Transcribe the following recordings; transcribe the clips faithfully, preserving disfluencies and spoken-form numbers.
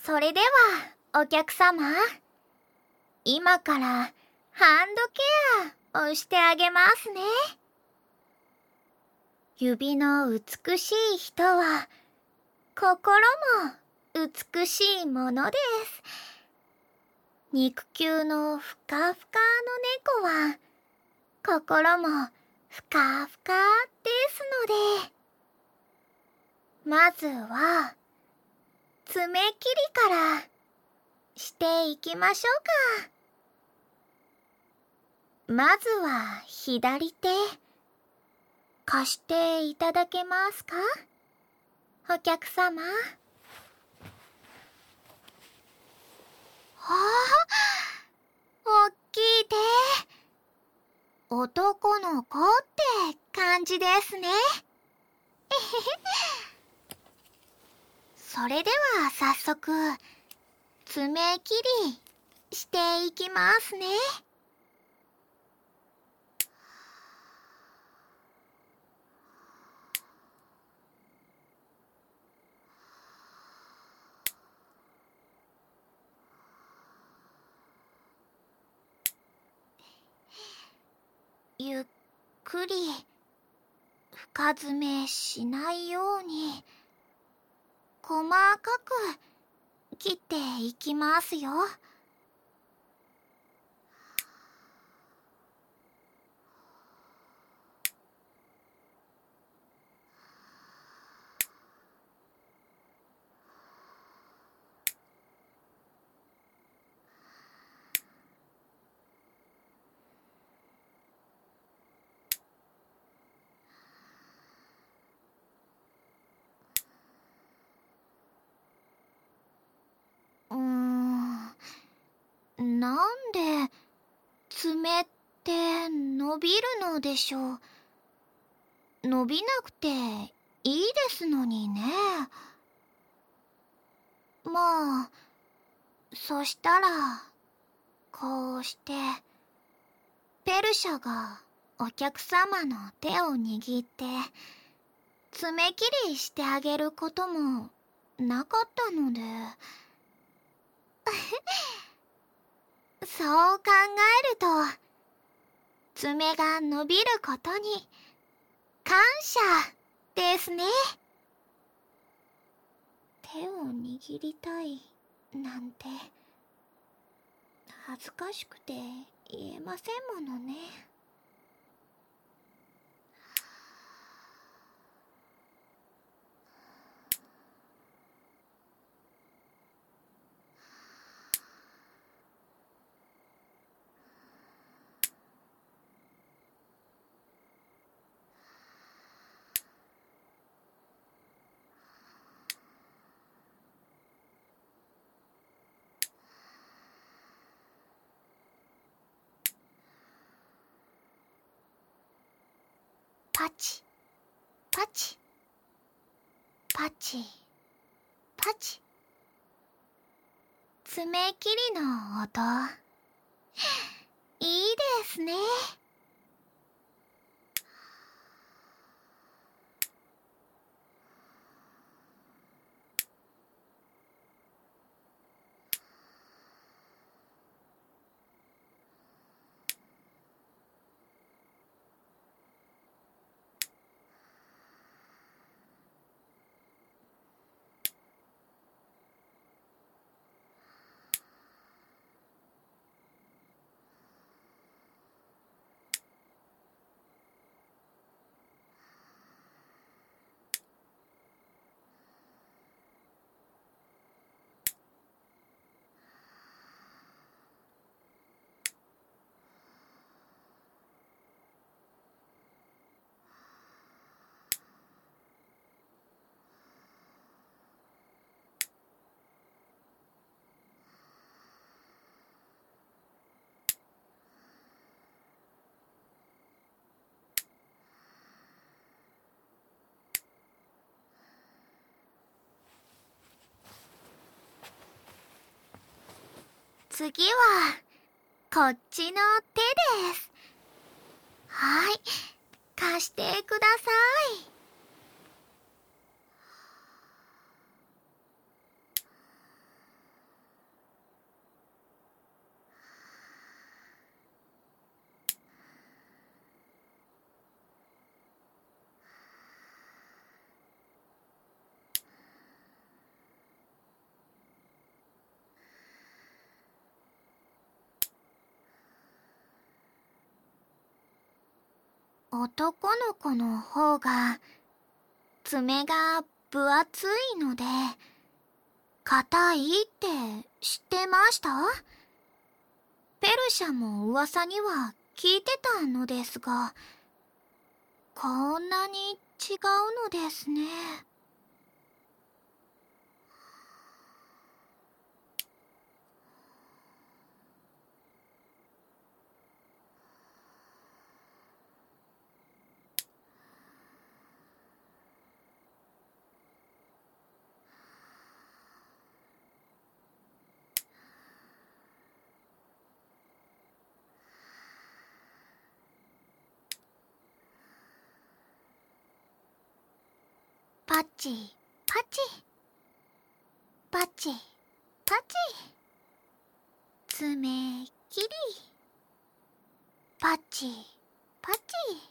それではお客様、今からハンドケアをしてあげますね。指の美しい人は心も美しいものです。肉球のふかふかの猫は心もふかふかですので、まずは爪切りからしていきましょうか。まずは左手、貸していただけますか、お客様。はあ、おっきい手。男の子って感じですね。それでは早速、爪切りしていきますね。ゆっくり深爪しないように細かく切っていきますよ。うーん、なんで爪って伸びるのでしょう。伸びなくていいですのにね。まあ、そしたらこうしてペルシャがお客様の手を握って爪切りしてあげることもなかったのでそう考えると爪が伸びることに感謝ですね。手を握りたいなんて恥ずかしくて言えませんものね。パチパチパチパチ、爪切りの音いいですね。次はこっちの手です。はい、貸してください。 男の子の方が爪が分厚いので硬いって知ってました？ペルシャも噂には聞いてたのですが、こんなに違うのですね。パチパチパチパチ、爪切り、パチパチ。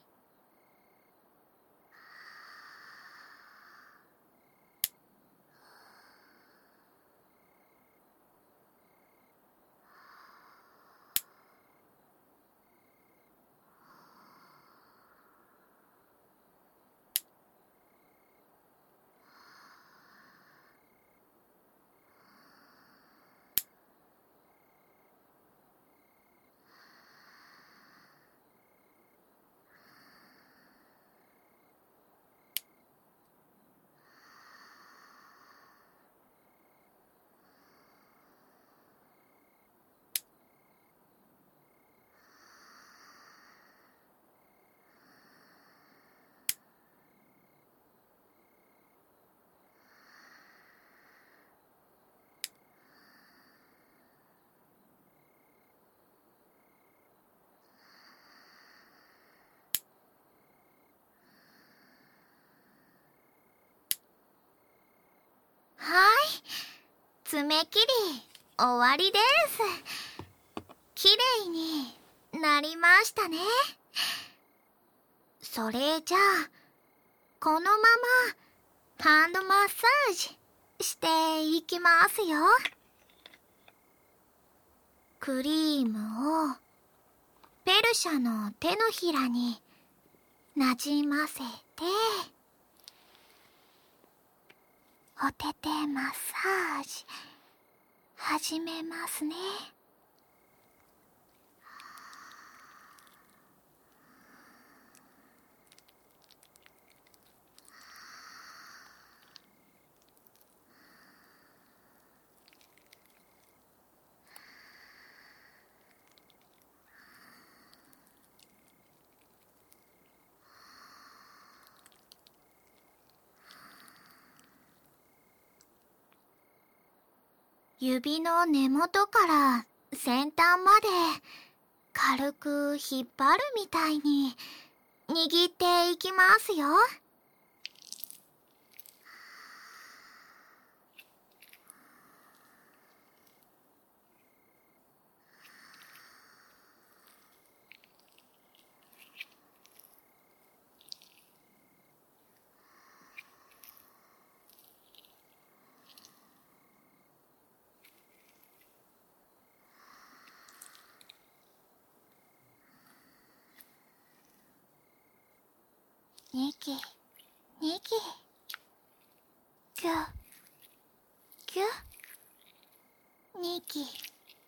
はい、爪切り終わりです。きれいになりましたね。それじゃあこのままハンドマッサージしていきますよ。クリームをペルシャの手のひらになじませて、お手手マッサージ始めますね。指の根元から先端まで軽く引っ張るみたいに握っていきますよ。ニキニキ、キュキュ、ニキニキ、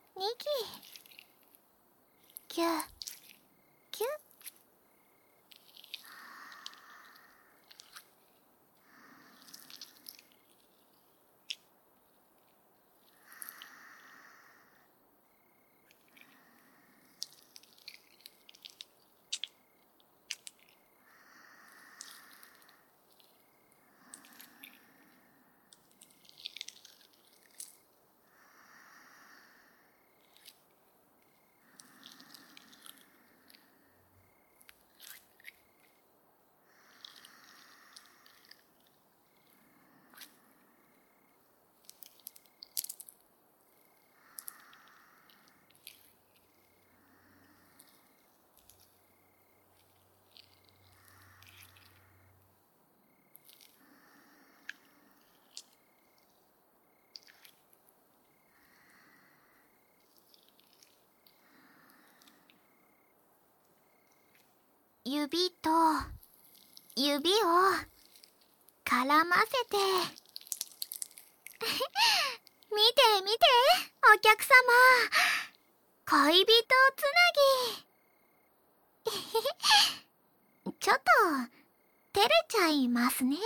キュキュ。 指と指を絡ませて見て見て、お客様、恋人つなぎちょっと照れちゃいますね。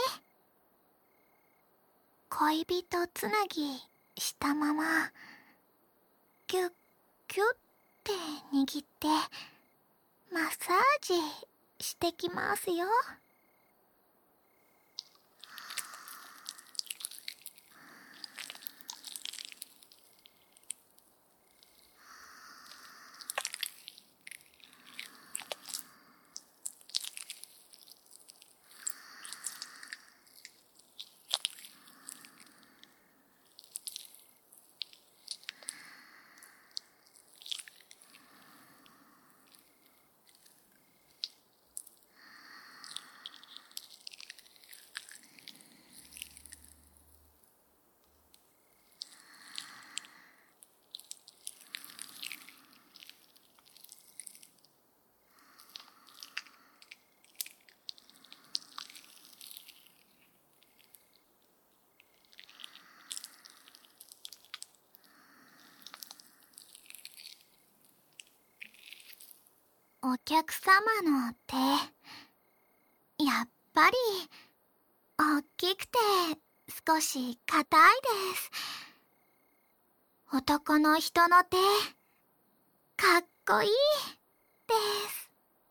恋人つなぎしたままギュッギュッて握ってマッサージしてきますよ。お客様の手、やっぱり大きくて少し硬いです。男の人の手、かっこいいです。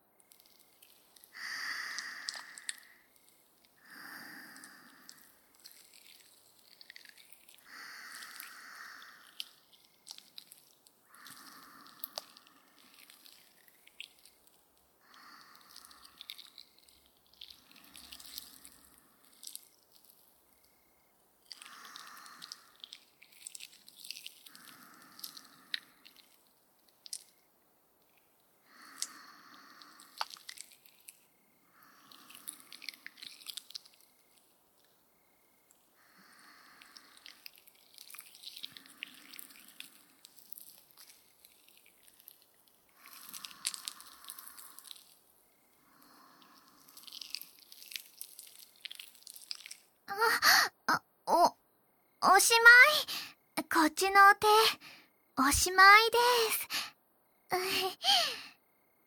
あ、お、おしまい。こっちの手、おしまいです。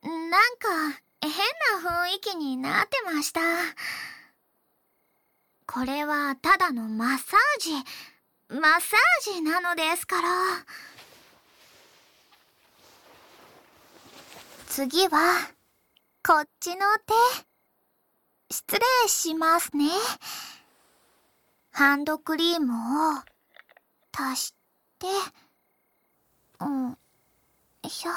なんか変な雰囲気になってました。これはただのマッサージ、マッサージなのですから。次は、こっちの手。失礼しますね。ハンドクリームを足して、うん、よいしょ。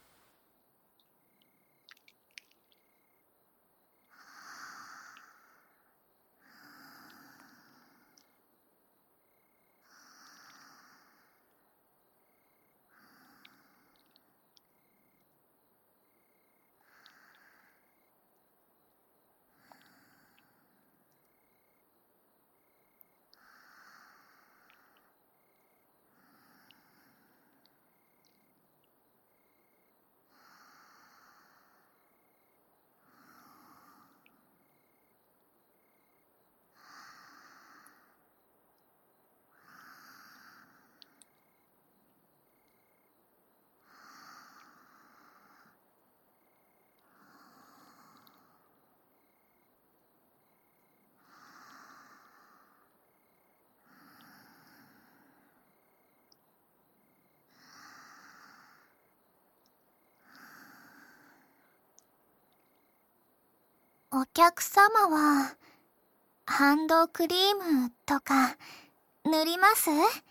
お客様は、ハンドクリームとか塗ります？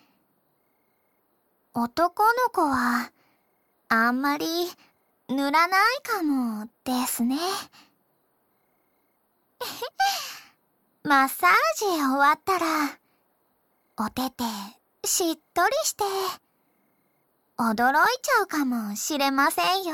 男の子は、あんまり塗らないかもですね。マッサージ終わったら、お手手しっとりして、驚いちゃうかもしれませんよ。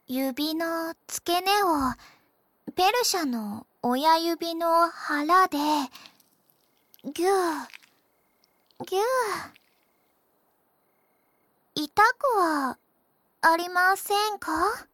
指の付け根をペルシャの親指の腹でギューギュー。痛くはありませんか？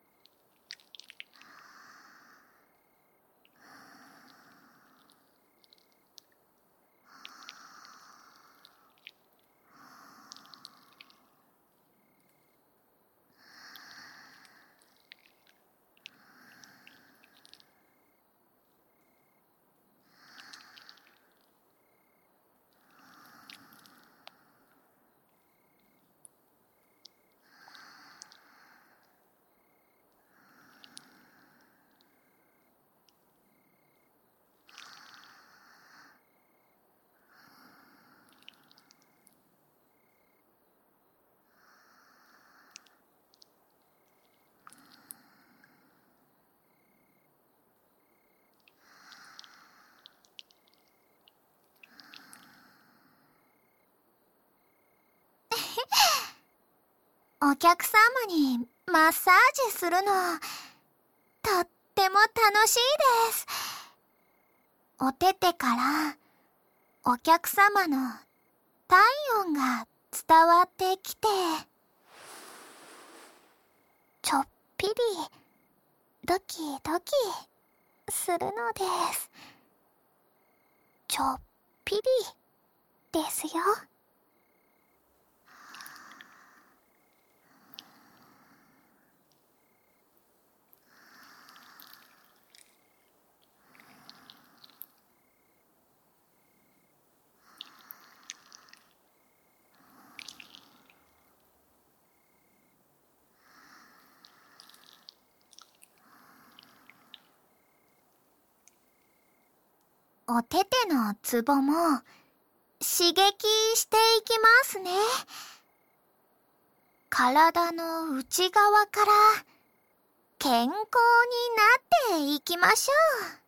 お客様にマッサージするの、とっても楽しいです。お手手からお客様の体温が伝わってきて、ちょっぴりドキドキするのです。ちょっぴりですよ。お手手のツボも刺激していきますね。体の内側から健康になっていきましょう。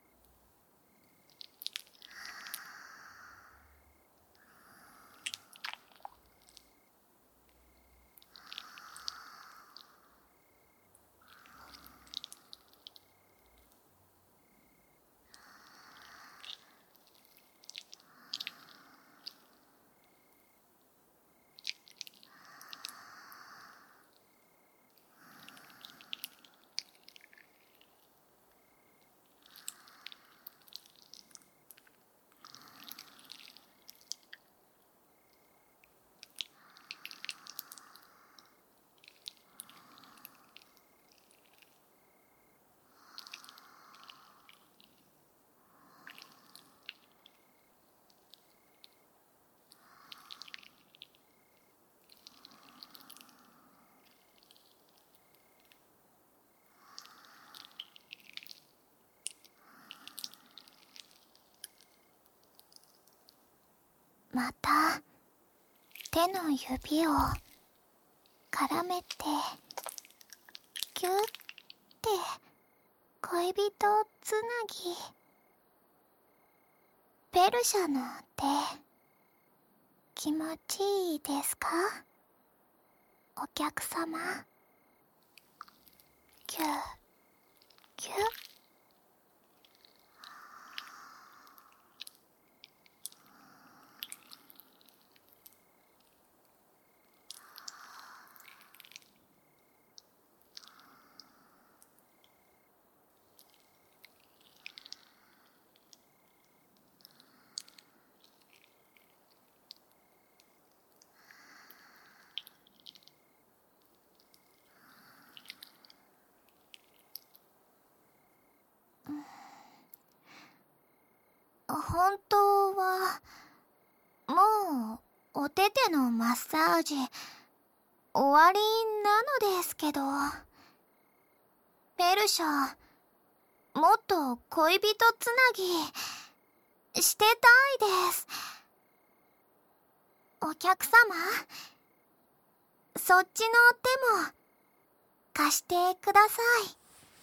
また手の指を絡めてキュッて恋人つなぎ。ペルシャの手気持ちいいですか？お客様。キュッキュッ。本当はもうお手手のマッサージ終わりなのですけど、ペルシャもっと恋人つなぎしてたいです。お客様、そっちの手も貸してください。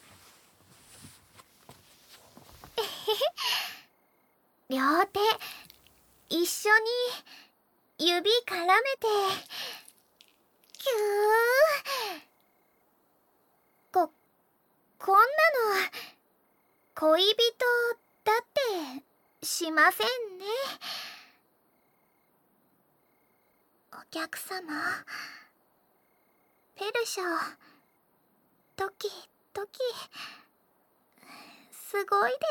両手一緒に指絡めてキュー。 こんなの恋人だってしませんね。お客様、ペルシャ、ドキドキ、すごいです。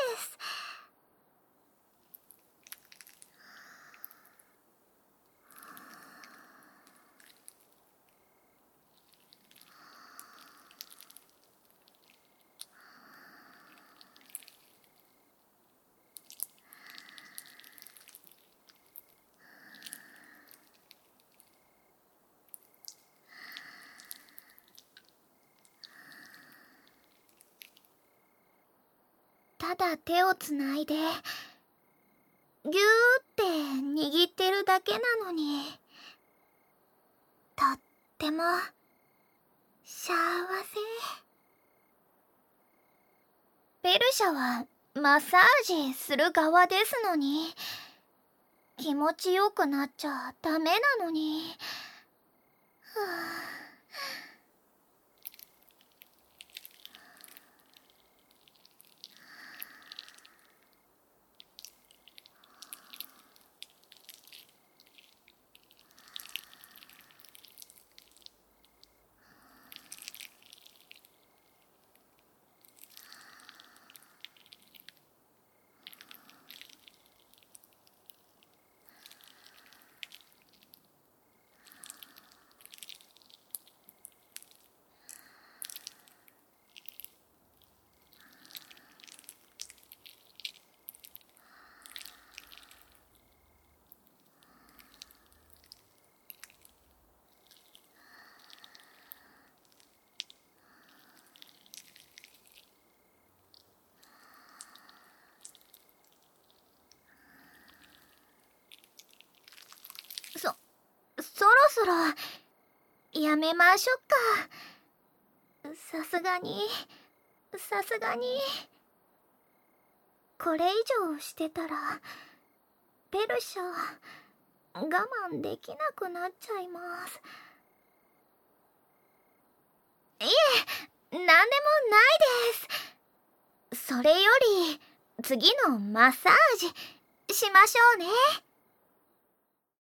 ただ手をつないでぎゅーって握ってるだけなのに、とっても幸せ。ペルシャはマッサージする側ですのに、気持ちよくなっちゃダメなのに。はあ、そ、そろそろやめましょうか。さすがに、さすがに。これ以上してたら、ペルシャ、我慢できなくなっちゃいます。いえ、なんでもないです。それより、次のマッサージしましょうね。